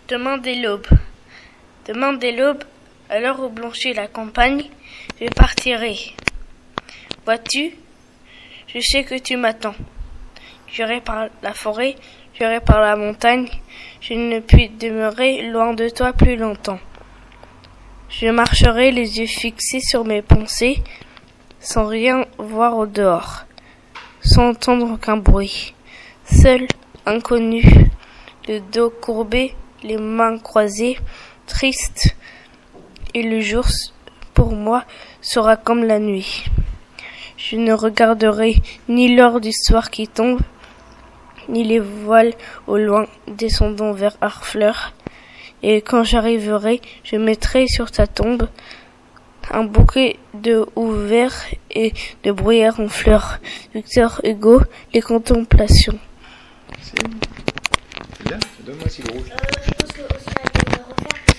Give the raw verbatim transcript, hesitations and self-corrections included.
Demain dès l'aube. Demain dès l'aube, à l'heure où blanchit la campagne, je partirai. Vois-tu, je sais que tu m'attends. J'irai par la forêt, j'irai par la montagne, je ne puis demeurer loin de toi plus longtemps. Je marcherai les yeux fixés sur mes pensées, sans rien voir au dehors, sans entendre aucun bruit. Seul, inconnu, le dos courbé, les mains croisées, triste, et le jour pour moi sera comme la nuit. Je ne regarderai ni l'heure du soir qui tombe, ni les voiles au loin descendant vers Harfleur. Et quand j'arriverai, je mettrai sur ta tombe un bouquet de houes verts et de bruyères en fleurs. Victor Hugo, Les Contemplations. C'est bien, donne-moi si le rouge. Euh, je pense que